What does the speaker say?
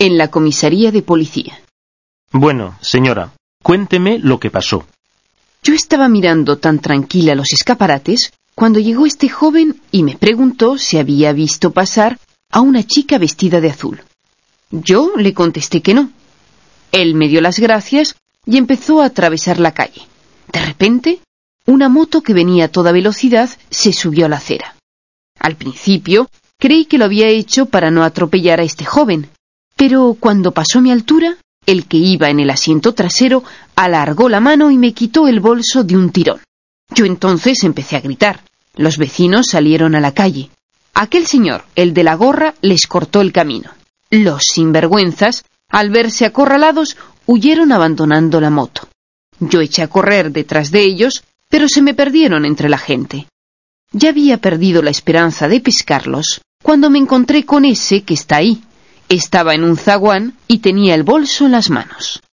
en la comisaría de policía. Bueno, señora, cuénteme lo que pasó. Yo estaba mirando tan tranquila los escaparates cuando llegó este joven y me preguntó si había visto pasar a una chica vestida de azul. Yo le contesté que no. Él me dio las gracias y empezó a atravesar la calle. De repente, una moto que venía a toda velocidad se subió a la acera. Al principio, creí que lo había hecho para no atropellar a este joven, pero cuando pasó a mi altura, el que iba en el asiento trasero alargó la mano y me quitó el bolso de un tirón. Yo entonces empecé a gritar. Los vecinos salieron a la calle. Aquel señor, el de la gorra, les cortó el camino. Los sinvergüenzas, al verse acorralados, huyeron abandonando la moto. Yo eché a correr detrás de ellos, pero se me perdieron entre la gente. Ya había perdido la esperanza de pescarlos cuando me encontré con ese que está ahí. Estaba en un zaguán y tenía el bolso en las manos.